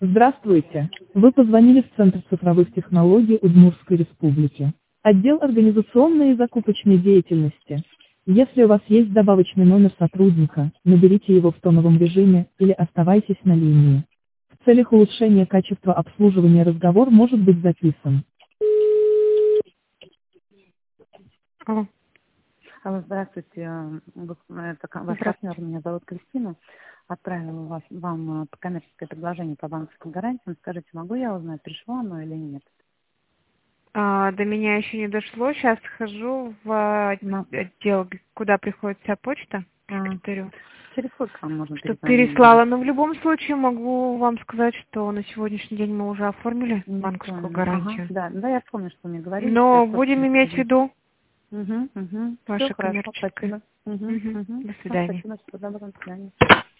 Здравствуйте. Вы позвонили в Центр цифровых технологий Удмуртской Республики. Отдел организационной и закупочной деятельности. Если у вас есть добавочный номер сотрудника, наберите его в тоновом режиме или оставайтесь на линии. В целях улучшения качества обслуживания разговор может быть записан. Алло. Алло, здравствуйте. Это ваш партнер, меня зовут Кристина. Отправила вам коммерческое предложение по банковским гарантиям. Скажите, могу я узнать, пришло оно или нет? До меня еще не дошло. Сейчас схожу в отдел, куда приходит вся почта. Секретарю. Через сколько вам можно что переслала. Но в любом случае могу вам сказать, что на сегодняшний день мы уже оформили банковскую гарантию. Ага, да, я помню, что мне говорили. Но будем иметь в виду ваша коммерческая. коммерческая. До свидания. Спасибо, до свидания.